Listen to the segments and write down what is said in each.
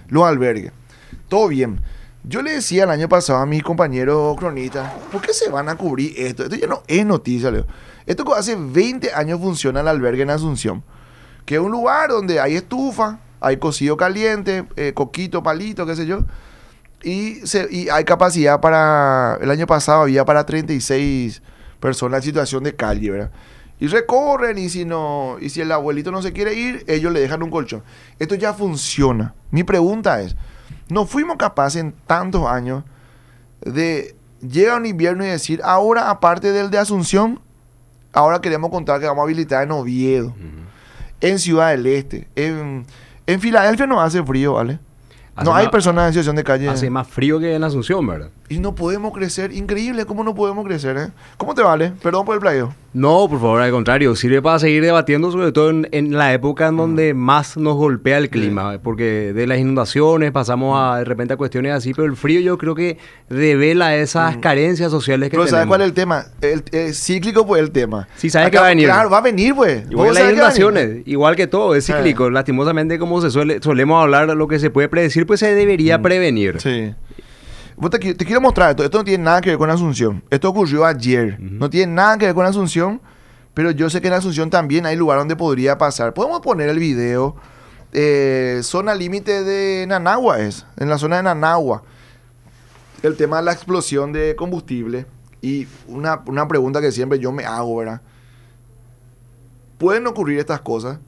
los albergues. Todo bien. Yo le decía el año pasado a mis compañeros cronistas, ¿por qué se van a cubrir esto? Esto ya no es noticia, Leo. Esto hace 20 años funciona el albergue en Asunción, que es un lugar donde hay estufa, hay cocido caliente, coquito, palito, qué sé yo, y hay capacidad para, el año pasado había para 36 personas en situación de calle, ¿verdad? Y recorren, y si el abuelito no se quiere ir, ellos le dejan un colchón. Esto ya funciona. Mi pregunta es, ¿no fuimos capaces en tantos años de llegar un invierno y decir, ahora aparte del de Asunción, ahora queremos contar que vamos a habilitar en Oviedo, en Ciudad del Este, en Filadelfia no hace frío, ¿vale? No hay personas en situación de calle. Hace más frío que en Asunción, ¿verdad? Y no podemos crecer. Increíble cómo no podemos crecer, ¿eh? ¿Cómo te vale? Perdón por el playo. No, por favor, al contrario. Sirve para seguir debatiendo, sobre todo en la época en donde más nos golpea el clima. Sí. Porque de las inundaciones pasamos de repente a cuestiones así, pero el frío yo creo que revela esas carencias sociales que pero tenemos. ¿sabes cuál es el tema? El cíclico fue el tema. Sí, sabes que va a venir. Claro, va a venir, pues. Igual que las inundaciones, igual que todo, es cíclico. Lastimosamente, como solemos hablar, lo que se puede predecir, pues se debería prevenir. Sí. Te quiero mostrar esto. Esto no tiene nada que ver con Asunción. Esto ocurrió ayer. No tiene nada que ver con Asunción, pero yo sé que en Asunción también hay lugar donde podría pasar. Podemos poner el video. Zona límite de Nanagua en la zona de Nanagua. El tema de la explosión de combustible. Y una pregunta que siempre yo me hago, ¿verdad? ¿Pueden ocurrir estas cosas?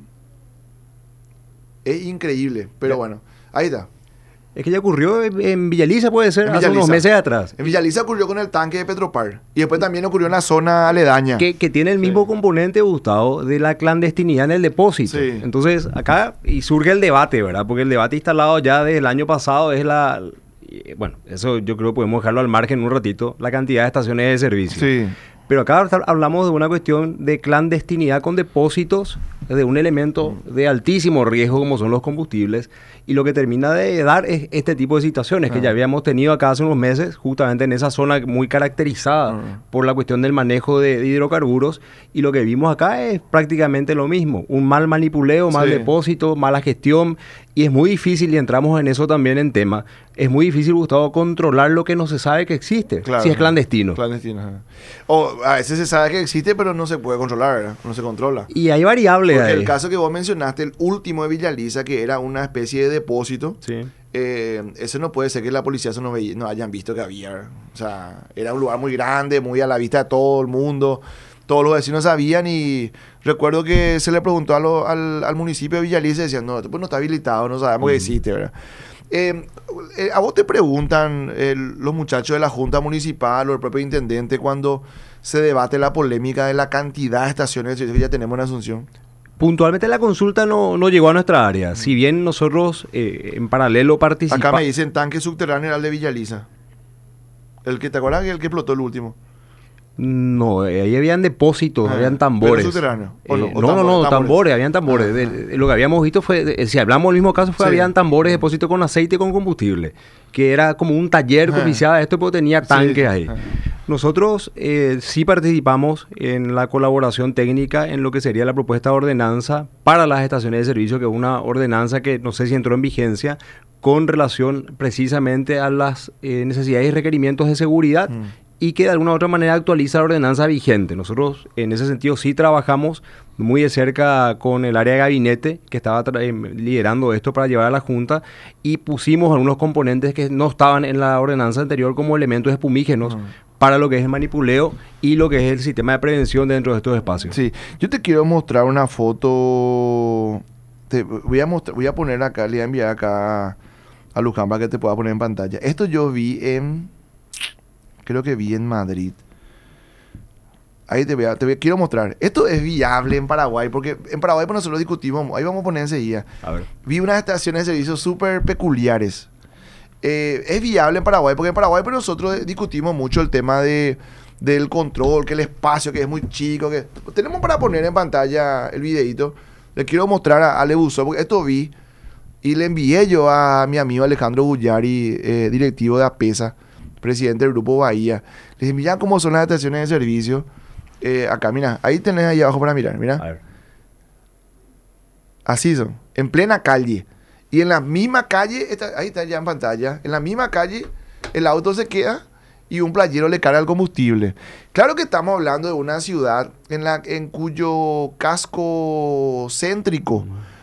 Es increíble, pero bueno, ahí está. Es que ya ocurrió en Villaliza, puede ser, hace unos meses atrás. En Villaliza ocurrió con el tanque de Petropar. Y después también ocurrió en la zona aledaña. Que tiene el mismo componente, Gustavo, de la clandestinidad en el depósito. Sí. Entonces, acá y surge el debate, ¿verdad? Porque el debate instalado ya desde el año pasado es bueno, eso yo creo que podemos dejarlo al margen un ratito, la cantidad de estaciones de servicio. Sí. Pero acá hablamos de una cuestión de clandestinidad con depósitos de un elemento de altísimo riesgo como son los combustibles, y lo que termina de dar es este tipo de situaciones que ya habíamos tenido acá hace unos meses, justamente en esa zona muy caracterizada por la cuestión del manejo de hidrocarburos, y lo que vimos acá es prácticamente lo mismo, un mal manipuleo, mal depósito, mala gestión, y es muy difícil, y entramos en eso también en tema, es muy difícil, Gustavo, controlar lo que no se sabe que existe, si es clandestino. O a veces se sabe que existe, pero no se puede controlar, ¿verdad? No se controla. Y hay variables porque ahí. El caso que vos mencionaste, el último de Villaliza, que era una especie de depósito, ese no puede ser que la policía no hayan visto que había, ¿verdad? O sea, era un lugar muy grande, muy a la vista de todo el mundo, todos los vecinos sabían, y recuerdo que se le preguntó al municipio de Villaliza y decían, no, pues no está habilitado, no sabemos que existe, ¿verdad? A vos te preguntan los muchachos de la Junta Municipal o el propio intendente cuando se debate la polémica de la cantidad de estaciones de servicio que ya tenemos en Asunción. Puntualmente la consulta no llegó a nuestra área. Si bien nosotros en paralelo participamos... Acá me dicen tanque subterráneo era el de Villaliza. ¿Te acuerdas que el que explotó el último? No, ahí habían depósitos, habían tambores. ¿Pero subterráneo? No, tambores, habían tambores. Lo que habíamos visto fue, si hablamos del mismo caso, habían tambores, depósitos con aceite y con combustible, que era como un taller que oficiaba esto, pero tenía tanques ahí. Nosotros sí participamos en la colaboración técnica en lo que sería la propuesta de ordenanza para las estaciones de servicio, que es una ordenanza que no sé si entró en vigencia, con relación precisamente a las necesidades y requerimientos de seguridad, y que de alguna u otra manera actualiza la ordenanza vigente. Nosotros en ese sentido sí trabajamos muy de cerca con el área de gabinete que estaba liderando esto para llevar a la Junta, y pusimos algunos componentes que no estaban en la ordenanza anterior como elementos espumígenos para lo que es el manipuleo y lo que es el sistema de prevención dentro de estos espacios. Sí, yo te quiero mostrar una foto. Voy a poner acá, le voy a enviar acá a Luján para que te pueda poner en pantalla. Esto yo vi creo que vi en Madrid. Ahí quiero mostrar. Esto es viable en Paraguay, porque en Paraguay pues nosotros discutimos, ahí vamos a poner enseguida. A ver. Vi unas estaciones de servicio súper peculiares. Es viable en Paraguay, porque en Paraguay pues nosotros discutimos mucho el tema del control, que el espacio que es muy chico, que tenemos para poner en pantalla el videito. Le quiero mostrar a Ale Buzó, porque esto vi y le envié yo a mi amigo Alejandro Bullari, directivo de APESA, presidente del Grupo Bahía. Les dije, mira cómo son las estaciones de servicio. Acá, mira, ahí tenés ahí abajo para mirar, mira. A ver. Así son, en plena calle. Y en la misma calle, ahí está ya en pantalla, en la misma calle el auto se queda y un playero le carga el combustible. Claro que estamos hablando de una ciudad en cuyo casco céntrico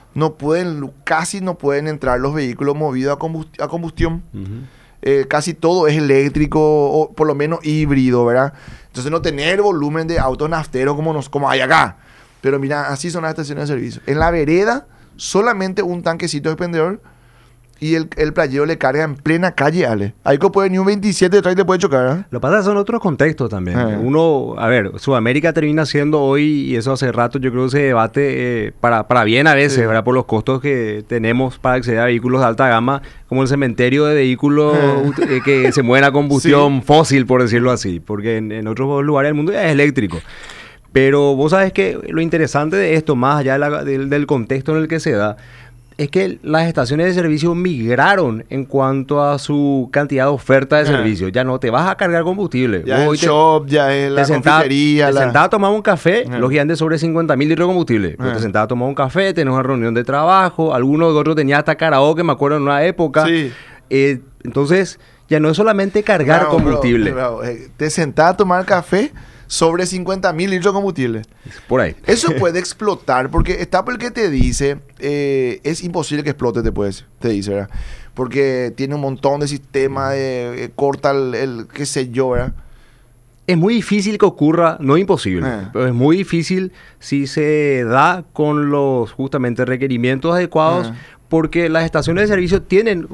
casi no pueden entrar los vehículos movidos a combustión. Casi todo es eléctrico o por lo menos híbrido, ¿verdad? Entonces no tener volumen de autos nafteros como hay acá. Pero mira, así son las estaciones de servicio. En la vereda, solamente un tanquecito expendedor y el playero le carga en plena calle, Ale. Ahí que puede ni un 27 detrás te puede chocar, ¿eh? Lo que pasa son otros contextos también. Sudamérica termina siendo hoy, y eso hace rato yo creo que se debate para bien a veces, ¿verdad? Por los costos que tenemos para acceder a vehículos de alta gama, como el cementerio de vehículos que se mueven a combustión fósil, por decirlo así. Porque en otros lugares del mundo ya es eléctrico. Pero vos sabés que lo interesante de esto, más allá del contexto en el que se da, es que las estaciones de servicio migraron en cuanto a su cantidad de oferta de servicio. Ya no te vas a cargar combustible. Ya es el shop, ya es la confitería. Te sentás a tomar un café, lógicamente sobre 50.000 litros de combustible. Pero te sentás a tomar un café, tenés una reunión de trabajo, algunos de otros tenían hasta karaoke, me acuerdo en una época. Sí. Entonces, ya no es solamente cargar combustible. Te sentás a tomar café sobre 50.000 litros de combustible. Por ahí. Eso puede explotar, porque está por el que te dice, es imposible que explote, te dice, ¿verdad? Porque tiene un montón de sistemas, corta el qué sé yo, ¿verdad? Es muy difícil que ocurra, no imposible, pero es muy difícil si se da con los justamente requerimientos adecuados, porque las estaciones de servicio tienen,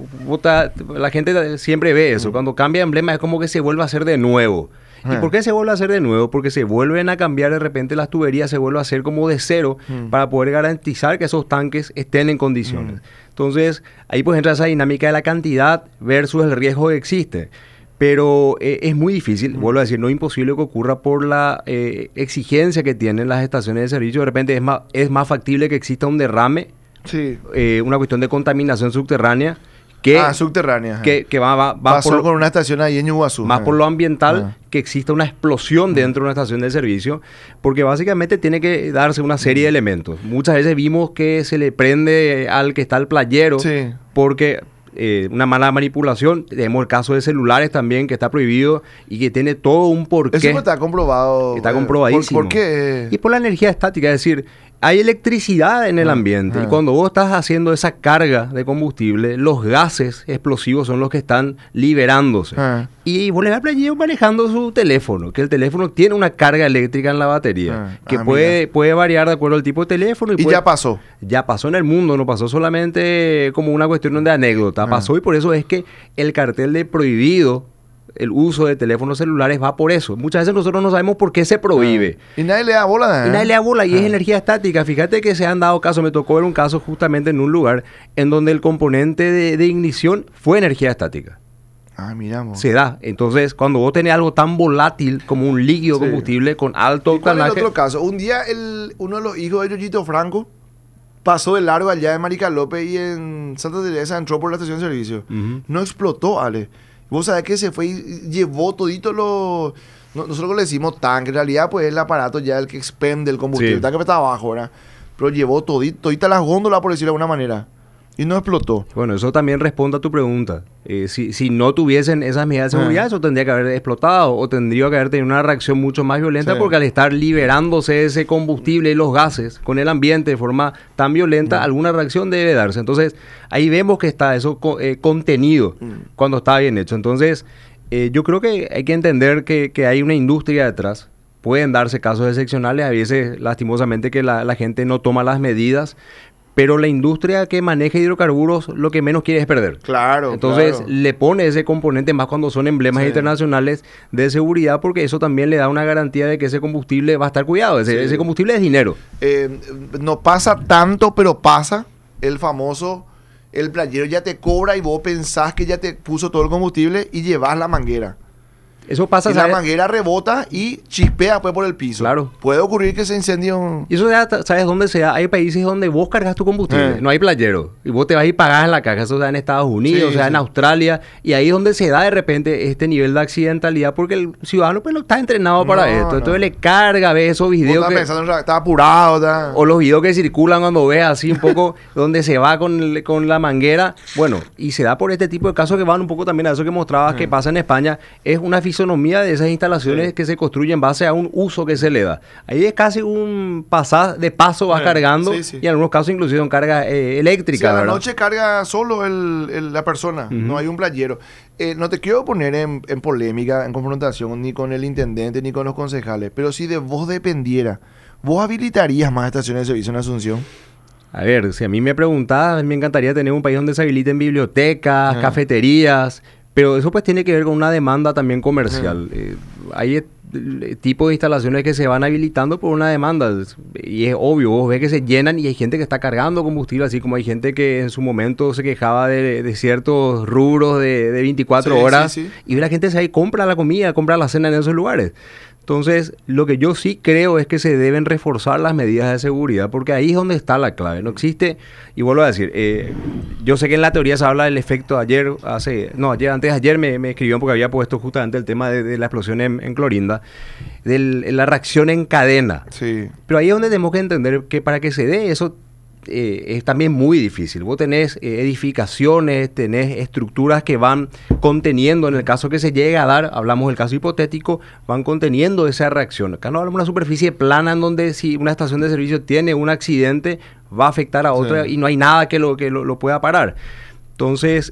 la gente siempre ve eso, cuando cambia de emblema es como que se vuelve a hacer de nuevo. ¿Y por qué se vuelve a hacer de nuevo? Porque se vuelven a cambiar de repente las tuberías, se vuelve a hacer como de cero para poder garantizar que esos tanques estén en condiciones. Entonces, ahí pues entra esa dinámica de la cantidad versus el riesgo que existe. Pero es muy difícil, vuelvo a decir, no imposible que ocurra por la exigencia que tienen las estaciones de servicio. De repente es más factible que exista un derrame, una cuestión de contaminación subterránea, subterránea. Que va pasó con una estación ahí en Iguazú. Más por lo ambiental, que exista una explosión dentro de una estación de servicio, porque básicamente tiene que darse una serie de elementos. Muchas veces vimos que se le prende al que está el playero, porque una mala manipulación. Tenemos el caso de celulares también, que está prohibido y que tiene todo un porqué. Eso está comprobado. Está comprobadísimo. ¿Por qué? Y por la energía estática, es decir, hay electricidad en el ambiente y cuando vos estás haciendo esa carga de combustible, los gases explosivos son los que están liberándose. Y vos le vas al playero manejando su teléfono, que el teléfono tiene una carga eléctrica en la batería, que puede variar de acuerdo al tipo de teléfono. Y ya pasó. Ya pasó en el mundo, no pasó solamente como una cuestión de anécdota, pasó, y por eso es que el cartel de prohibido el uso de teléfonos celulares va por eso. Muchas veces nosotros no sabemos por qué se prohíbe. Y nadie le da bola. Y nadie le da bola, y es energía estática. Fíjate que se han dado casos, me tocó ver un caso justamente en un lugar en donde el componente de ignición fue energía estática. Miramos. Se da. Entonces, cuando vos tenés algo tan volátil como un líquido combustible con alto octanaje... ¿Cuál es el otro caso? Un día uno de los hijos de Yoyito Franco pasó de largo allá en Marica López y en Santa Teresa entró por la estación de servicio. No explotó, Ale. Vos sabés que se fue y llevó todito lo... Nosotros le decimos tanque, en realidad pues es el aparato ya el que expende el combustible. El tanque está abajo, ¿verdad? Pero llevó todita las góndolas, por decirlo de alguna manera. Y no explotó. Bueno, eso también responde a tu pregunta. Si no tuviesen esas medidas de seguridad, eso tendría que haber explotado o tendría que haber tenido una reacción mucho más violenta, porque al estar liberándose ese combustible y los gases con el ambiente de forma tan violenta, alguna reacción debe darse. Entonces, ahí vemos que está eso contenido cuando está bien hecho. Entonces, yo creo que hay que entender que hay una industria detrás. Pueden darse casos excepcionales, a veces lastimosamente que la gente no toma las medidas, pero la industria que maneja hidrocarburos lo que menos quiere es perder. Claro. Entonces le pone ese componente más cuando son emblemas internacionales de seguridad, porque eso también le da una garantía de que ese combustible va a estar cuidado. Ese combustible es dinero. No pasa tanto, pero pasa el famoso, el playero ya te cobra y vos pensás que ya te puso todo el combustible y llevas la manguera. Eso pasa, y ¿sabes? la manguera rebota y chispea pues por el piso. Claro. Puede ocurrir que se incendie un... Y eso ya, ¿sabes dónde se da? Hay países donde vos cargas tu combustible, no hay playero. Y vos te vas y pagás en la caja. Eso se da en Estados Unidos, en Australia. Y ahí es donde se da de repente este nivel de accidentalidad, porque el ciudadano pues no está entrenado para esto. Entonces le carga, ves esos videos que... está apurado. O los videos que circulan cuando ves así un poco donde se va con la manguera. Bueno, y se da por este tipo de casos que van un poco también a eso que mostrabas que pasa en España. Es una fisonomía de esas instalaciones que se construyen en base a un uso que se le da. Ahí es casi un pasar de paso, vas cargando, y en algunos casos inclusive son carga eléctrica. A la noche carga solo la persona, no hay un playero. No te quiero poner en polémica, en confrontación, ni con el intendente, ni con los concejales, pero si de vos dependiera, ¿vos habilitarías más estaciones de servicio en Asunción? A ver, si a mí me preguntás, me encantaría tener un país donde se habiliten bibliotecas, cafeterías, pero eso pues tiene que ver con una demanda también comercial. Hay tipo de instalaciones que se van habilitando por una demanda, y es obvio, vos ves que se llenan y hay gente que está cargando combustible, así como hay gente que en su momento se quejaba de ciertos rubros de 24 horas, y la gente se va y compra la comida, compra la cena en esos lugares. Entonces, lo que yo sí creo es que se deben reforzar las medidas de seguridad, porque ahí es donde está la clave. No existe, y vuelvo a decir, yo sé que en la teoría se habla del efecto antes de ayer me escribieron porque había puesto justamente el tema de la explosión en Clorinda, de la reacción en cadena. Sí. Pero ahí es donde tenemos que entender que para que se dé eso, es también muy difícil. Vos tenés edificaciones, tenés estructuras que van conteniendo, en el caso que se llegue a dar, hablamos del caso hipotético, van conteniendo esa reacción. Acá no hablamos de una superficie plana en donde si una estación de servicio tiene un accidente, va a afectar a otra y no hay nada que lo pueda parar. Entonces,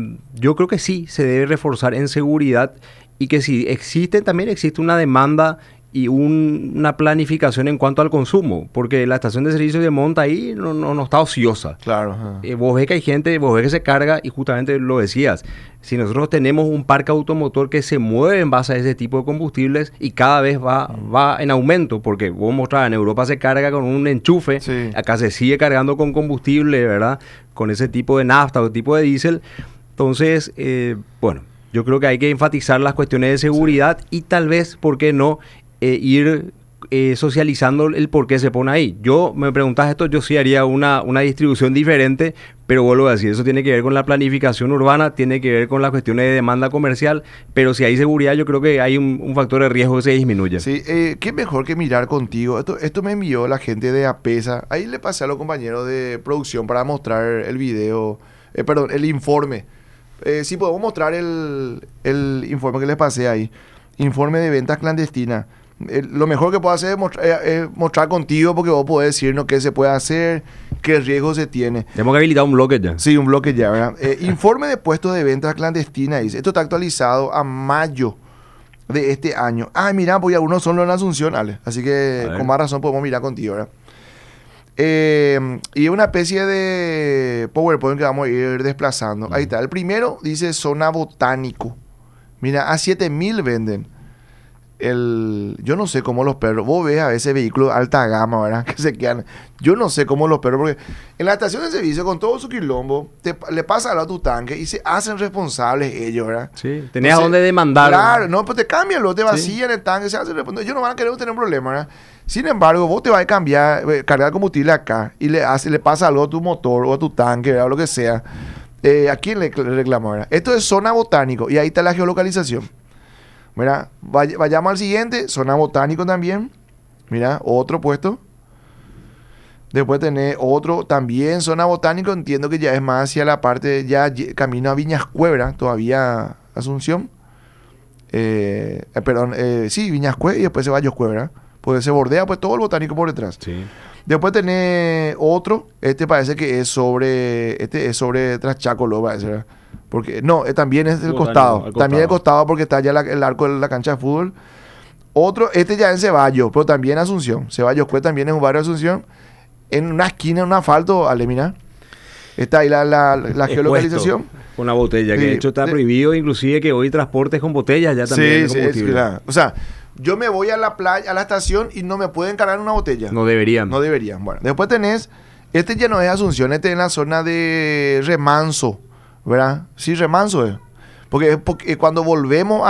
yo creo que sí se debe reforzar en seguridad, y que si también existe una demanda y una planificación en cuanto al consumo, porque la estación de servicio de monta ahí no está ociosa. Claro. Vos ves que hay gente, vos ves que se carga, y justamente lo decías, si nosotros tenemos un parque automotor que se mueve en base a ese tipo de combustibles y cada vez va en aumento, porque vos mostrabas, en Europa se carga con un enchufe, acá se sigue cargando con combustible, ¿verdad? Con ese tipo de nafta o tipo de diésel. Entonces, bueno, yo creo que hay que enfatizar las cuestiones de seguridad y tal vez, ¿por qué no?, ir socializando el por qué se pone ahí. Yo, me preguntas esto, yo sí haría una distribución diferente, pero vuelvo a decir, eso tiene que ver con la planificación urbana, tiene que ver con las cuestiones de demanda comercial, pero si hay seguridad, yo creo que hay un factor de riesgo que se disminuye. Sí, qué mejor que mirar contigo. Esto me envió la gente de APESA. Ahí le pasé a los compañeros de producción para mostrar el video, el informe. Sí, podemos mostrar el informe que les pasé ahí. Informe de ventas clandestinas. Lo mejor que puedo hacer es mostrar contigo, porque vos podés decirnos qué se puede hacer, qué riesgo se tiene. Tenemos que habilitar un bloque ya. Sí, un bloque ya, ¿verdad? Informe de puestos de ventas clandestinas, dice. Esto está actualizado a mayo de este año. Mira, pues algunos son los en Asunción, Ale. Así que con más razón podemos mirar contigo, ¿verdad? Y una especie de PowerPoint que vamos a ir desplazando. Ahí está. El primero dice zona botánico. Mira, a 7,000 venden. Yo no sé cómo los perros, vos ves a veces vehículos alta gama, ¿verdad? Que se quedan. Yo no sé cómo los perros, porque en la estación de servicio, con todo su quilombo, le pasa a tu tanque y se hacen responsables ellos, ¿verdad? Sí, tenés a dónde demandar. Claro, no, pues te cambian, te vacían el tanque, se hacen responsables. Ellos no van a querer tener un problema, ¿verdad? Sin embargo, vos te vas a cargar combustible acá y le pasa algo a tu motor o a tu tanque, ¿verdad? O lo que sea. ¿A quién le reclama, verdad? Esto es zona botánico y ahí está la geolocalización. Mira, vayamos al siguiente, zona botánico también. Mira, otro puesto. Después tenés otro también, zona botánico. Entiendo que ya es más hacia la parte, ya camino a Viñas Cuebra, todavía Asunción. Sí, Viñas Cuebra y después se va a Cuebra. Porque se bordea pues todo el botánico por detrás. Sí. Después tenés otro, parece que es sobre Traschaco, lo parece, ¿verdad? Porque no, también es del costado. También el costado, porque está ya el arco de la cancha de fútbol. Otro, ya en Ceballos, pero también Asunción. Ceballos pues también es un barrio de Asunción. En una esquina, en un asfalto, Ale, mira. Está ahí la geolocalización. Con una botella, que de hecho está prohibido, inclusive que hoy transportes con botellas ya también. Sí, es claro. O sea, yo me voy a la playa, a la estación y no me pueden cargar una botella. No deberían. No deberían. Bueno, después tenés, ya no es Asunción, es en la zona de Remanso, ¿verdad? Sí, Remanso es. Porque cuando volvemos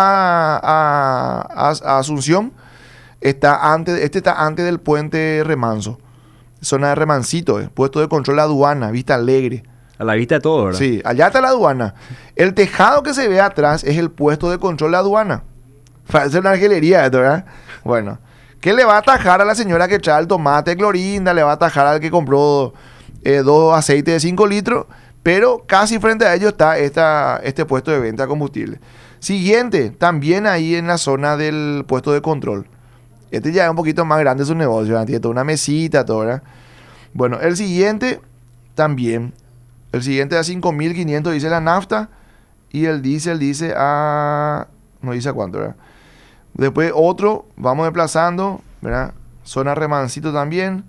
a Asunción, está antes del puente Remanso. Zona de Remancito, puesto de control de aduana, Vista Alegre. A la vista de todo, ¿verdad? Sí, allá está la aduana. El tejado que se ve atrás es el puesto de control de aduana. Es una argelería esto, ¿verdad? Bueno, ¿qué le va a atajar a la señora que trae el tomate de Clorinda? Le va a atajar al que compró 2 aceites de 5 litros. Pero casi frente a ellos está este puesto de venta de combustible. Siguiente, también ahí en la zona del puesto de control. Este ya es un poquito más grande su negocio, ¿verdad? Tiene toda una mesita, todo, ¿verdad? Bueno, el siguiente también. El siguiente a 5.500 dice la nafta. Y el diésel dice a... no dice a cuánto, ¿verdad? Después otro, vamos desplazando, ¿verdad? Zona Remancito también.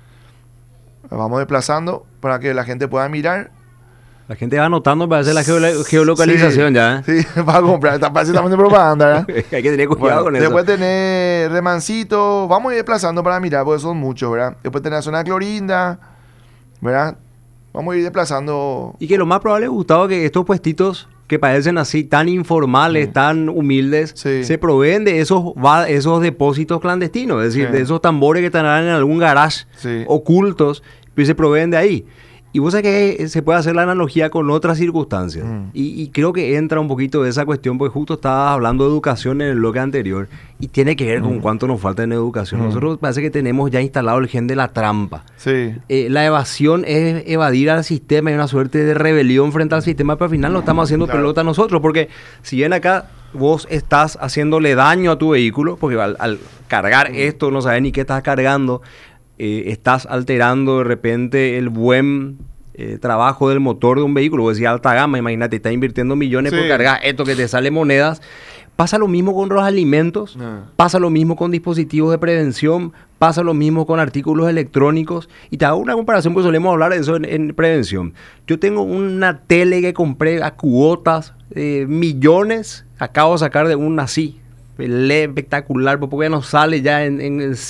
Vamos desplazando para que la gente pueda mirar. La gente va anotando para hacer la geolocalización, sí, ya. Sí, para comprar. Está pareciendo de propaganda, ¿verdad? Hay que tener cuidado con eso. Después tener Remancito. Vamos a ir desplazando para mirar, porque son muchos, ¿verdad? Después tener la zona de Clorinda, ¿verdad? Vamos a ir desplazando. Y que lo más probable, Gustavo, que estos puestitos que parecen así tan informales, tan humildes, se proveen de esos depósitos clandestinos. Es decir, de esos tambores que estarán en algún garage ocultos, pues se proveen de ahí. Y vos sabés que se puede hacer la analogía con otras circunstancias. Y creo que entra un poquito de esa cuestión, porque justo estabas hablando de educación en el bloque anterior, y tiene que ver con cuánto nos falta en educación. Nosotros parece que tenemos ya instalado el gen de la trampa. La evasión es evadir al sistema, y una suerte de rebelión frente al sistema, pero al final lo estamos haciendo pelota nosotros, porque si bien acá vos estás haciéndole daño a tu vehículo, porque al cargar esto no sabes ni qué estás cargando, estás alterando de repente el buen trabajo del motor de un vehículo. Vos decís alta gama, imagínate, estás invirtiendo millones por cargar esto que te sale monedas. Pasa lo mismo con los alimentos, pasa lo mismo con dispositivos de prevención, pasa lo mismo con artículos electrónicos. Y te hago una comparación, pues solemos hablar de eso en prevención. Yo tengo una tele que compré a cuotas, millones, acabo de sacar de una así, LED espectacular, porque ya no sale ya en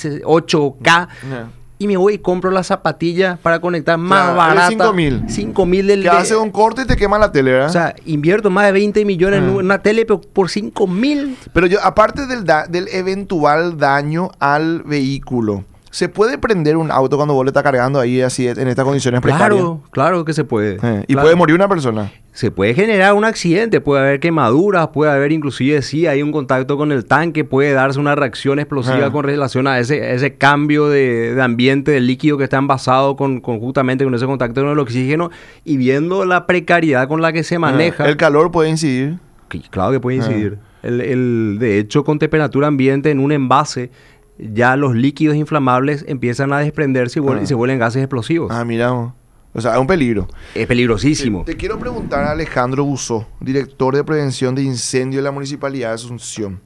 8K. Y me voy y compro la zapatilla para conectar más barata. 5.000 del... Que hace un corte y te quema la tele, ¿verdad? O sea, invierto más de 20 millones en una tele, pero por 5.000. Pero yo, aparte del eventual daño al vehículo, ¿se puede prender un auto cuando vos le estás cargando ahí así en estas condiciones precarias? Claro que se puede. ¿Y puede morir una persona? Se puede generar un accidente, puede haber quemaduras, puede haber inclusive, sí, hay un contacto con el tanque, puede darse una reacción explosiva con relación a ese cambio de ambiente del líquido que está envasado justamente con ese contacto con el oxígeno, y viendo la precariedad con la que se maneja. ¿El calor puede incidir? Claro que puede incidir. De hecho, con temperatura ambiente en un envase, ya los líquidos inflamables empiezan a desprenderse y se vuelven gases explosivos. Mira. O sea, es un peligro. Es peligrosísimo. Te quiero preguntar a Alejandro Busó, director de prevención de incendio de la Municipalidad de Asunción.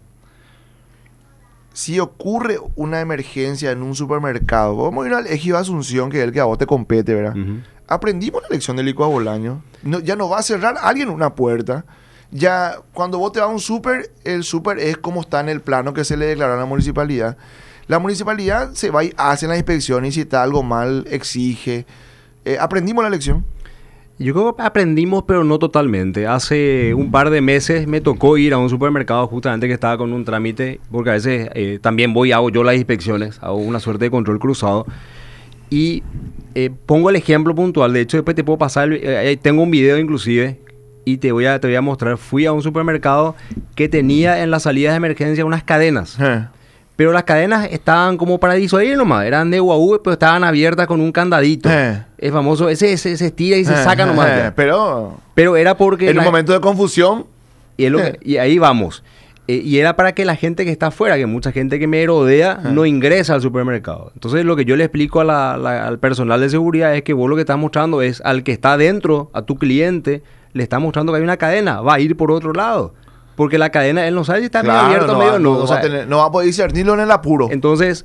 Si ocurre una emergencia en un supermercado, vamos a ir al Ejido Asunción, que es el que a vos te compete, ¿verdad? Aprendimos la lección del Licuado Bolaño. Ya no va a cerrar alguien una puerta. Ya cuando vos te vas a un súper, el súper es como está en el plano que se le declaró a la municipalidad. La municipalidad se va y hace la inspección, y si está algo mal, exige. ¿Aprendimos la lección? Yo creo que aprendimos, pero no totalmente. Hace un par de meses me tocó ir a un supermercado justamente que estaba con un trámite, porque a veces también voy y hago yo las inspecciones, hago una suerte de control cruzado. Y pongo el ejemplo puntual. De hecho, después te puedo pasar, tengo un video inclusive, y te voy a mostrar. Fui a un supermercado que tenía en las salidas de emergencia unas cadenas. Pero las cadenas estaban como para disuadir nomás. Eran de UAV, pero estaban abiertas con un candadito. Es famoso. Ese se estira y se saca nomás. Pero era porque... En un momento de confusión. Y ahí vamos. Y era para que la gente que está afuera, que mucha gente que me rodea, no ingresa al supermercado. Entonces, lo que yo le explico al personal de seguridad es que vos lo que estás mostrando es al que está adentro, a tu cliente, le estás mostrando que hay una cadena. Va a ir por otro lado. Porque la cadena, él no sabe si está medio abierto o medio no. No va a poder discernirlo en el apuro. Entonces,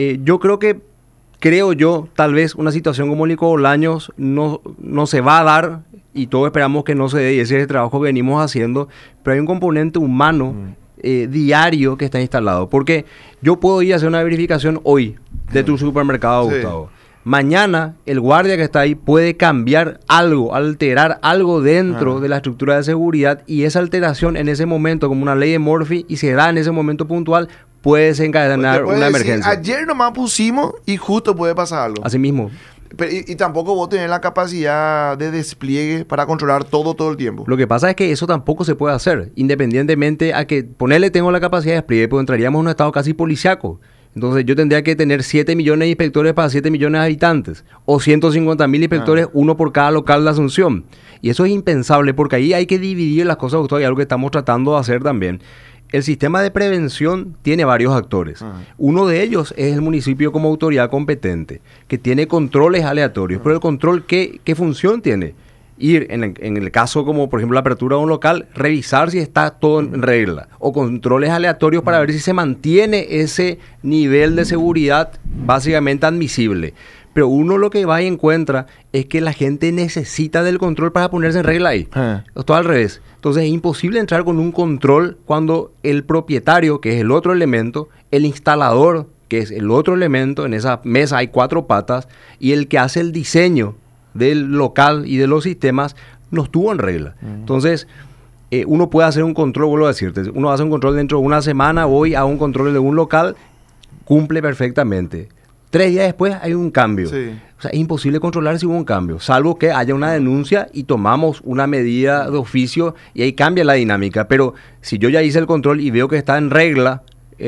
creo yo, tal vez una situación como Licuado Bolaños no se va a dar, y todos esperamos que no se dé, y ese es el trabajo que venimos haciendo, pero hay un componente humano diario que está instalado. Porque yo puedo ir a hacer una verificación hoy de tu supermercado, Gustavo. Mañana el guardia que está ahí puede cambiar algo, alterar algo dentro de la estructura de seguridad, y esa alteración en ese momento, como una ley de Murphy, y se da en ese momento puntual, puede desencadenar una emergencia. Ayer nomás pusimos y justo puede pasar algo. Así mismo. Pero, y tampoco vos tenés la capacidad de despliegue para controlar todo el tiempo. Lo que pasa es que eso tampoco se puede hacer, independientemente a que ponerle tengo la capacidad de despliegue, pues entraríamos en un estado casi policiaco. Entonces yo tendría que tener 7 millones de inspectores para 7 millones de habitantes, o 150.000 inspectores, uno por cada local de Asunción. Y eso es impensable, porque ahí hay que dividir las cosas, y algo que estamos tratando de hacer también. El sistema de prevención tiene varios actores. Uno de ellos es el municipio como autoridad competente, que tiene controles aleatorios. Pero el control, ¿qué función tiene? Ir, en el caso como por ejemplo la apertura de un local, revisar si está todo en regla, o controles aleatorios para ver si se mantiene ese nivel de seguridad básicamente admisible. Pero uno lo que va y encuentra es que la gente necesita del control para ponerse en regla ahí. Todo al revés. Entonces es imposible entrar con un control cuando el propietario, que es el otro elemento, el instalador, que es el otro elemento, en esa mesa hay 4 patas, y el que hace el diseño del local y de los sistemas no estuvo en regla. Entonces, uno puede hacer un control, vuelvo a decirte, uno hace un control dentro de una semana, voy a un control de un local, cumple perfectamente. 3 días después hay un cambio. Sí. O sea, es imposible controlar si hubo un cambio, salvo que haya una denuncia y tomamos una medida de oficio y ahí cambia la dinámica. Pero si yo ya hice el control y veo que está en regla,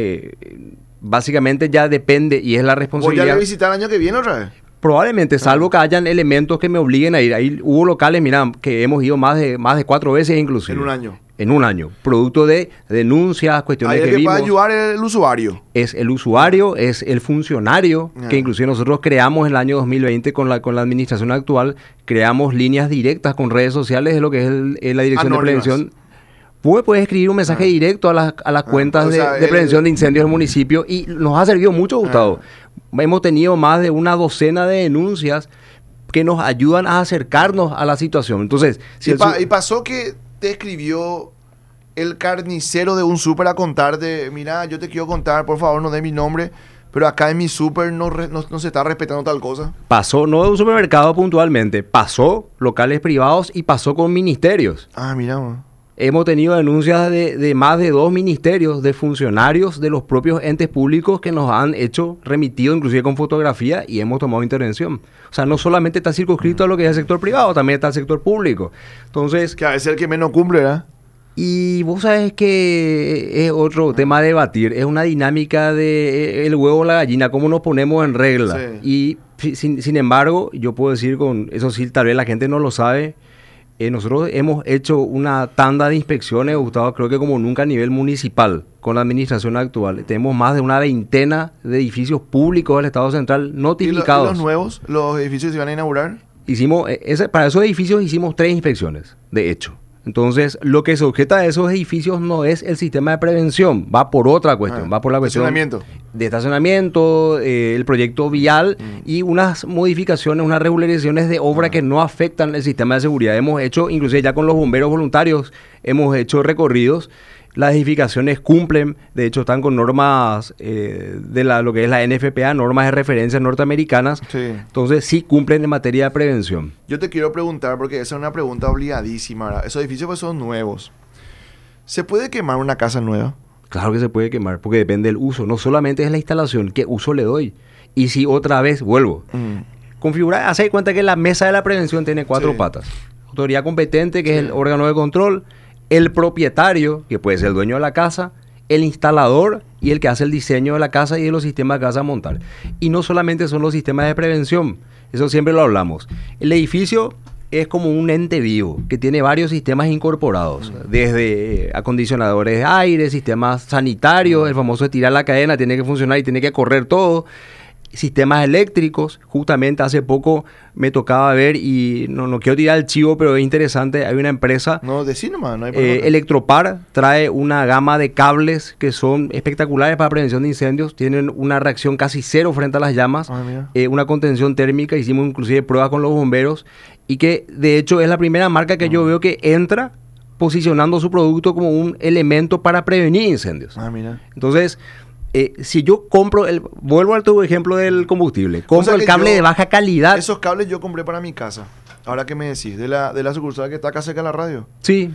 básicamente ya depende y es la responsabilidad. ¿Voy a visitar el año que viene otra vez? Probablemente, salvo que hayan elementos que me obliguen a ir. Ahí hubo locales, mira, que hemos ido más de 4 veces inclusive. En un año. En un año. Producto de denuncias, cuestiones que vimos. Ahí el que va a ayudar el usuario. Es el usuario, es el funcionario, que inclusive nosotros creamos en el año 2020 con la administración actual, creamos líneas directas con redes sociales de lo que es la Dirección de Prevención. Puedes escribir un mensaje directo a las cuentas de prevención de incendios del municipio, y nos ha servido mucho, Gustavo. Hemos tenido más de una docena de denuncias que nos ayudan a acercarnos a la situación. Entonces, y pasó que te escribió el carnicero de un súper a contarte, mira, yo te quiero contar, por favor no dé mi nombre, pero acá en mi súper no se está respetando tal cosa. Pasó, no de un supermercado puntualmente, pasó locales privados y pasó con ministerios. Mira, hemos tenido denuncias de más de 2 ministerios, de funcionarios de los propios entes públicos que nos han hecho remitido, inclusive con fotografía, y hemos tomado intervención. O sea, no solamente está circunscrito a lo que es el sector privado, también está el sector público. Entonces, que a veces es el que menos cumple, ¿verdad? Y vos sabés que es otro tema a debatir, es una dinámica de el huevo o la gallina, cómo nos ponemos en regla. Sí. Y sin embargo, yo puedo decir, con eso sí, tal vez la gente no lo sabe, nosotros hemos hecho una tanda de inspecciones, Gustavo, creo que como nunca a nivel municipal, con la administración actual. Tenemos más de una veintena de edificios públicos del Estado Central notificados. ¿Y los nuevos, los edificios que se van a inaugurar? Para esos edificios hicimos 3 inspecciones, de hecho. Entonces, lo que se objeta de esos edificios no es el sistema de prevención, va por otra cuestión, va por la cuestión de estacionamiento, el proyecto vial y unas modificaciones, unas regularizaciones de obra que no afectan el sistema de seguridad. Hemos hecho, inclusive ya con los bomberos voluntarios, hemos hecho recorridos. Las edificaciones cumplen, de hecho están con normas de lo que es la NFPA, normas de referencia norteamericanas. Sí. Entonces sí cumplen en materia de prevención. Yo te quiero preguntar, porque esa es una pregunta obligadísima, ¿verdad? Esos edificios pues son nuevos. ¿Se puede quemar una casa nueva? Claro que se puede quemar, porque depende del uso. No solamente es la instalación, ¿qué uso le doy? Y si otra vez vuelvo. Configurar, hacer cuenta que la mesa de la prevención tiene 4 patas. Autoridad competente, que es el órgano de control. El propietario, que puede ser el dueño de la casa, el instalador y el que hace el diseño de la casa y de los sistemas que vas a montar. Y no solamente son los sistemas de prevención, eso siempre lo hablamos. El edificio es como un ente vivo que tiene varios sistemas incorporados, desde acondicionadores de aire, sistemas sanitarios, el famoso estirar la cadena, tiene que funcionar y tiene que correr todo. Sistemas eléctricos, justamente hace poco me tocaba ver, y no quiero tirar el chivo, pero es interesante, hay una empresa, no hay problema. Electropar trae una gama de cables que son espectaculares para prevención de incendios, tienen una reacción casi cero frente a las llamas, una contención térmica, hicimos inclusive pruebas con los bomberos, y que de hecho es la primera marca que yo veo que entra posicionando su producto como un elemento para prevenir incendios. Entonces, Si yo compro, vuelvo a tu ejemplo del combustible, compro el cable de baja calidad. Esos cables yo compré para mi casa. Ahora que me decís, de la sucursal que está acá cerca de la radio. Sí.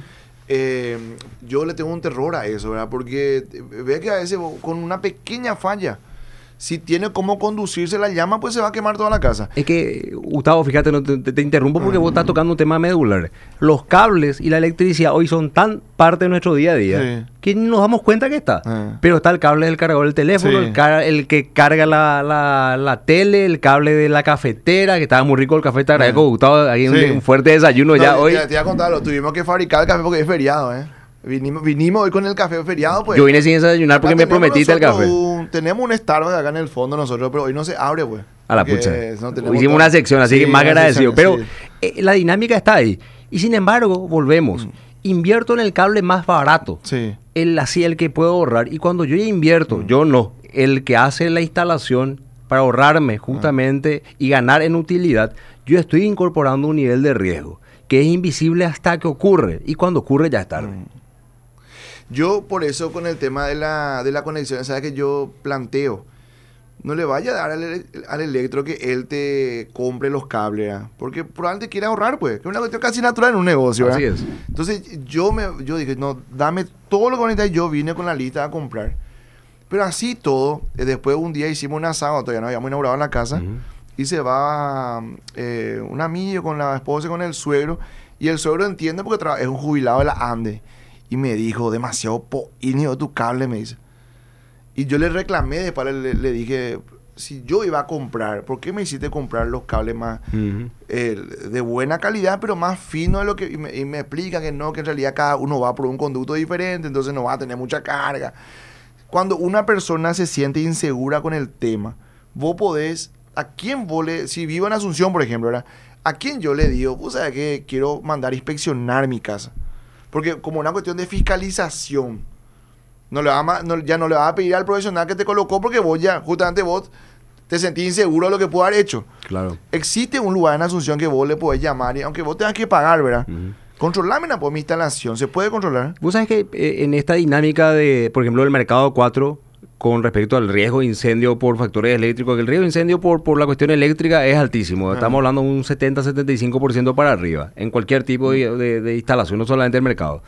Yo le tengo un terror a eso, ¿verdad? Porque ve que a veces con una pequeña falla, si tiene cómo conducirse la llama, pues se va a quemar toda la casa. Es que, Gustavo, fíjate, no te interrumpo porque vos estás tocando un tema medular. Los cables y la electricidad hoy son tan parte de nuestro día a día que ni nos damos cuenta que está. Pero está el cable del cargador del teléfono, el que carga la tele, el cable de la cafetera, que estaba muy rico el café. Te agradezco, Gustavo, hay un fuerte desayuno ya hoy. Te voy a contar, lo tuvimos que fabricar el café porque es feriado, Vinimos hoy con el café feriado, pues. Yo vine sin desayunar porque me prometiste el café. Tenemos un Starbucks acá en el fondo nosotros, pero hoy no se abre, pues. A la pucha. Hicimos una sección, así que más agradecido. Pero la dinámica está ahí. Y sin embargo, volvemos. Invierto en el cable más barato. Sí. El que puedo ahorrar. Y cuando yo ya invierto, yo no. El que hace la instalación para ahorrarme justamente y ganar en utilidad, yo estoy incorporando un nivel de riesgo que es invisible hasta que ocurre. Y cuando ocurre ya es tarde. Yo, por eso, con el tema de la conexión, ¿sabes? Que yo planteo, no le vaya a dar al electro que él te compre los cables, ¿verdad? Porque probablemente quiere ahorrar, pues, que es una cuestión casi natural en un negocio, ¿verdad? Así es. Entonces, yo dije, no, dame todo lo que necesitas, y yo vine con la lista a comprar. Pero así todo, después un día hicimos un asado, todavía no habíamos inaugurado en la casa, y se va un amigo con la esposa y con el suegro, y el suegro entiende porque es un jubilado de la ANDE. Y me dijo, demasiado poquísimo tu cable, me dice. Y yo le reclamé, después le dije, si yo iba a comprar, ¿por qué me hiciste comprar los cables más de buena calidad, pero más fino de lo que... Y me explica que no, que en realidad cada uno va por un conducto diferente, entonces no va a tener mucha carga. Cuando una persona se siente insegura con el tema, vos podés... ¿A quién vos si vivo en Asunción, por ejemplo, ¿verdad? ¿A quién yo le digo? Vos sabés que quiero mandar a inspeccionar mi casa. Porque como una cuestión de fiscalización, ya no le vas a pedir al profesional que te colocó porque justamente vos te sentís inseguro de lo que pudo haber hecho. Claro. Existe un lugar en Asunción que vos le podés llamar, y aunque vos tengas que pagar, ¿verdad? Controlarme por mi instalación, ¿se puede controlar? Vos sabés que en esta dinámica de, por ejemplo, del mercado 4, con respecto al riesgo de incendio por factores eléctricos, que el riesgo de incendio por la cuestión eléctrica es altísimo. Estamos hablando de un 70-75% para arriba, en cualquier tipo de instalación, no solamente el mercado.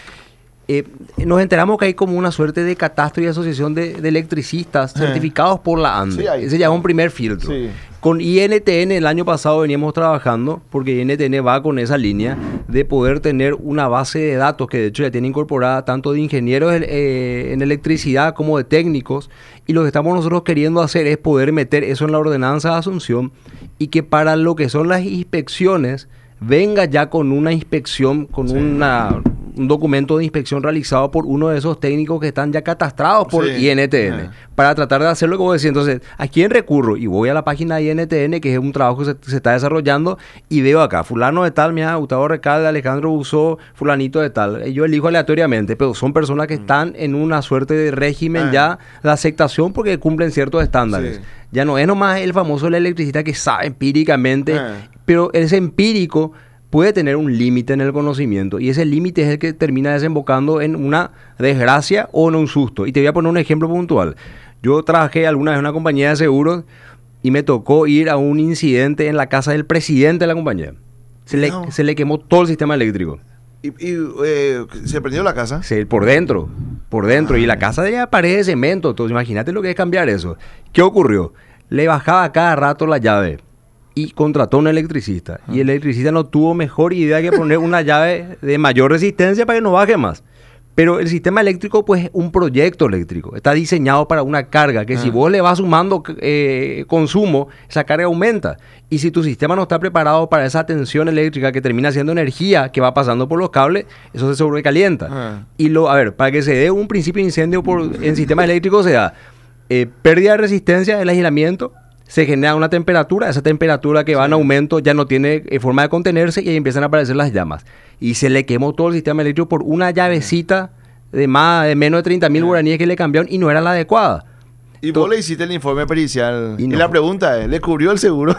Nos enteramos que hay como una suerte de catastro y asociación de electricistas certificados por la ANDE. Sí, ese ya es un primer filtro. Sí. Con INTN el año pasado veníamos trabajando, porque INTN va con esa línea de poder tener una base de datos que de hecho ya tiene incorporada tanto de ingenieros en electricidad como de técnicos, y lo que estamos nosotros queriendo hacer es poder meter eso en la ordenanza de Asunción y que para lo que son las inspecciones venga ya con una inspección, con un documento de inspección realizado por uno de esos técnicos que están ya catastrados por INTN, para tratar de hacer lo que vos decís. Entonces, ¿a quién recurro? Y voy a la página de INTN, que es un trabajo que se está desarrollando, y veo acá, fulano de tal, mira, Gustavo Recalde, Alejandro Busó, fulanito de tal. Yo elijo aleatoriamente, pero son personas que están en una suerte de régimen ya de aceptación porque cumplen ciertos estándares. Ya no es nomás el famoso electricista que sabe empíricamente, pero ese empírico puede tener un límite en el conocimiento, y ese límite es el que termina desembocando en una desgracia o en un susto. Y te voy a poner un ejemplo puntual. Yo trabajé alguna vez en una compañía de seguros y me tocó ir a un incidente en la casa del presidente de la compañía. Se le quemó todo el sistema eléctrico. ¿Y se prendió la casa? Sí, por dentro. Y la casa tenía pared de cemento. Entonces, imagínate lo que es cambiar eso. ¿Qué ocurrió? Le bajaba cada rato la llave y contrató a un electricista. Y el electricista no tuvo mejor idea que poner una llave de mayor resistencia para que no baje más. Pero el sistema eléctrico, pues, es un proyecto eléctrico. Está diseñado para una carga que si vos le vas sumando consumo, esa carga aumenta. Y si tu sistema no está preparado para esa tensión eléctrica que termina siendo energía que va pasando por los cables, eso se sobrecalienta. Y para que se dé un principio de incendio en sistema eléctrico, se da pérdida de resistencia del aislamiento, se genera una temperatura, esa temperatura que va en aumento ya no tiene forma de contenerse y ahí empiezan a aparecer las llamas. Y se le quemó todo el sistema eléctrico por una llavecita de menos de 30.000 guaraníes que le cambiaron y no era la adecuada. Y vos le hiciste el informe pericial. Y la pregunta es, ¿le cubrió el seguro?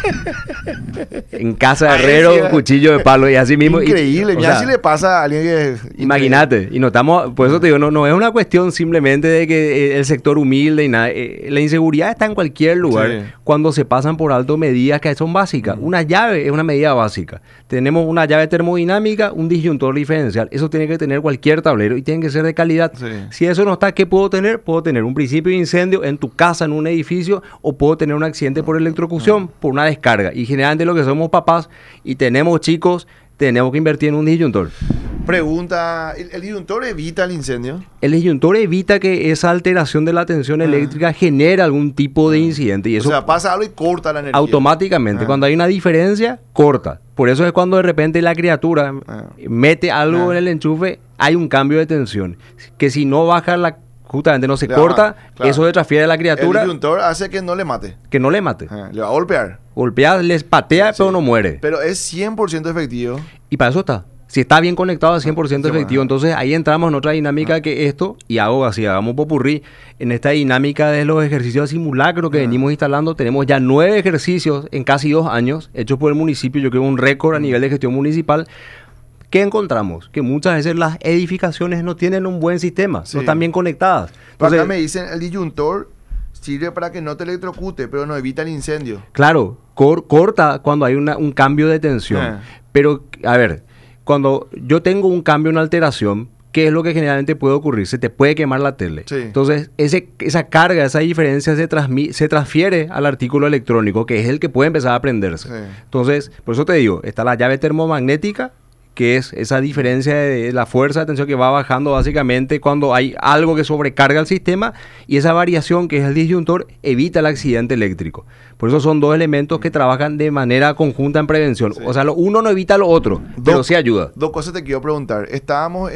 En casa de herrero, cuchillo de palo y así mismo. Increíble. Mira si le pasa a alguien que... Imagínate. Y notamos, por eso te digo, no es una cuestión simplemente de que el sector humilde y nada. La inseguridad está en cualquier lugar cuando se pasan por alto medidas que son básicas. Una llave es una medida básica. Tenemos una llave termodinámica, un disyuntor diferencial. Eso tiene que tener cualquier tablero y tiene que ser de calidad. Si eso no está, ¿qué puedo tener? Puedo tener un principio de incendio en tu casa, en un edificio, o puedo tener un accidente por electrocución, por una descarga. Y generalmente lo que somos papás y tenemos chicos, tenemos que invertir en un disyuntor. Pregunta, ¿el disyuntor evita el incendio? El disyuntor evita que esa alteración de la tensión eléctrica genere algún tipo de incidente. Y eso, o sea, pasa algo y corta la energía. Automáticamente. Cuando hay una diferencia, corta. Por eso es cuando de repente la criatura mete algo en el enchufe, hay un cambio de tensión. Que si no baja justamente no se corta, eso se transfiere a la criatura. El disyuntor hace que no le mate. Que no le mate. Le va a golpear. Golpear, les patea, pero no muere. Pero es 100% efectivo. Y para eso está. Si está bien conectado es 100% efectivo. Entonces ahí entramos en otra dinámica que esto, y hagamos popurrí, en esta dinámica de los ejercicios de simulacro que venimos instalando. Tenemos ya 9 ejercicios en casi 2 años, hechos por el municipio. Yo creo un récord a nivel de gestión municipal. ¿Qué encontramos? Que muchas veces las edificaciones no tienen un buen sistema, no están bien conectadas. Entonces, acá me dicen, el disyuntor sirve para que no te electrocute, pero no evita el incendio. Claro, corta cuando hay un cambio de tensión. Pero, a ver, cuando yo tengo un cambio, una alteración, ¿qué es lo que generalmente puede ocurrir? Se te puede quemar la tele. Entonces, esa carga, esa diferencia se transfiere al artículo electrónico, que es el que puede empezar a prenderse. Entonces, por eso te digo, está la llave termomagnética, que es esa diferencia de la fuerza de tensión que va bajando básicamente cuando hay algo que sobrecarga el sistema, y esa variación que es el disyuntor evita el accidente eléctrico. Por eso son dos elementos que trabajan de manera conjunta en prevención. O sea, uno no evita lo otro, pero sí ayuda. Dos cosas te quiero preguntar. Estábamos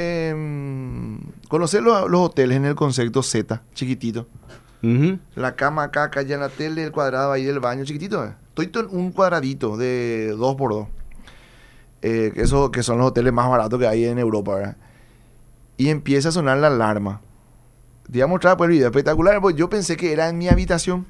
conocer los hoteles en el concepto Z, chiquitito. La cama acá en la tele, el cuadrado ahí del baño, chiquitito. Estoy en un cuadradito de 2x2. Eso que son los hoteles más baratos que hay en Europa, ¿verdad? Y empieza a sonar la alarma. Te voy a mostrar por el video espectacular, porque yo pensé que era en mi habitación.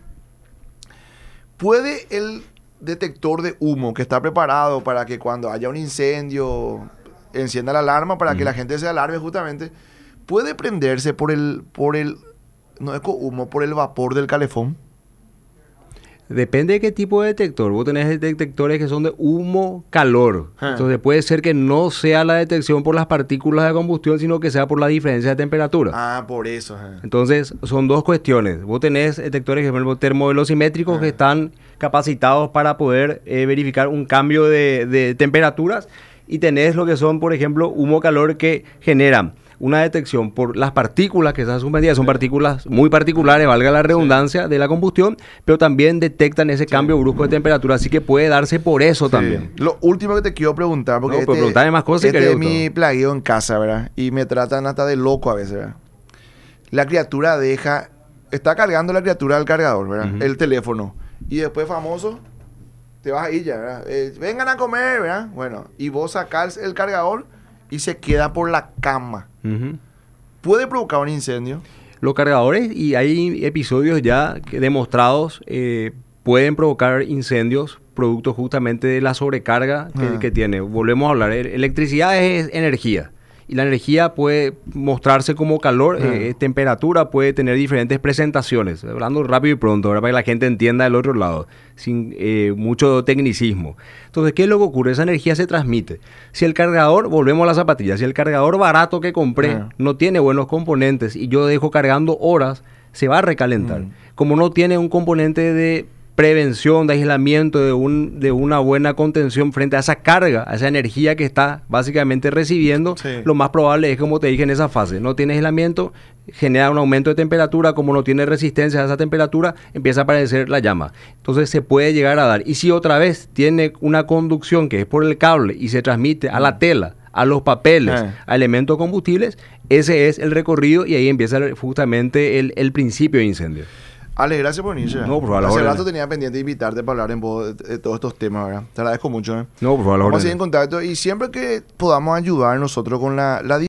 ¿Puede el detector de humo que está preparado para que cuando haya un incendio encienda la alarma para que la gente se alarme justamente, puede prenderse por el no es con humo, por el vapor del calefón? Depende de qué tipo de detector. Vos tenés detectores que son de humo, calor. Entonces puede ser que no sea la detección por las partículas de combustión, sino que sea por la diferencia de temperatura. Por eso. Entonces son dos cuestiones. Vos tenés detectores, por ejemplo, termovelocimétricos que están capacitados para poder verificar un cambio de temperaturas, y tenés lo que son, por ejemplo, humo-calor, que generan una detección por las partículas que están suspendidas. Son partículas muy particulares, valga la redundancia, de la combustión, pero también detectan ese cambio brusco de temperatura, así que puede darse por eso también. Lo último que te quiero preguntar, porque preguntarme más cosas es mi plagueo en casa, ¿verdad? Y me tratan hasta de loco a veces, ¿verdad? La criatura está cargando la criatura del cargador, ¿verdad? El teléfono. Y después, famoso, te vas a ir ya, ¿verdad? Vengan a comer, ¿verdad? Bueno, y vos sacás el cargador y se queda por la cama. ¿Puede provocar un incendio? Los cargadores, y hay episodios ya demostrados, pueden provocar incendios producto justamente de la sobrecarga que tiene. Volvemos a hablar, electricidad es energía. Y la energía puede mostrarse como calor, temperatura, puede tener diferentes presentaciones. Hablando rápido y pronto, ¿verdad? Para que la gente entienda del otro lado, sin mucho tecnicismo. Entonces, ¿qué es lo que ocurre? Esa energía se transmite. Si el cargador, volvemos a las zapatillas, si el cargador barato que compré no tiene buenos componentes y yo dejo cargando horas, se va a recalentar. Como no tiene un componente de prevención, de aislamiento, de una buena contención frente a esa carga, a esa energía que está básicamente recibiendo, lo más probable es, como te dije en esa fase, no tiene aislamiento, genera un aumento de temperatura, como no tiene resistencia a esa temperatura, empieza a aparecer la llama. Entonces se puede llegar a dar. Y si otra vez tiene una conducción que es por el cable y se transmite a la tela, a los papeles, a elementos combustibles, ese es el recorrido, y ahí empieza justamente el principio de incendio. Ale, gracias por venir. No, por favor. Hace rato tenía pendiente de invitarte para hablar en voz de todos estos temas, ¿verdad? Te agradezco mucho. No, por favor. Vamos a seguir en contacto, y siempre que podamos ayudar nosotros con la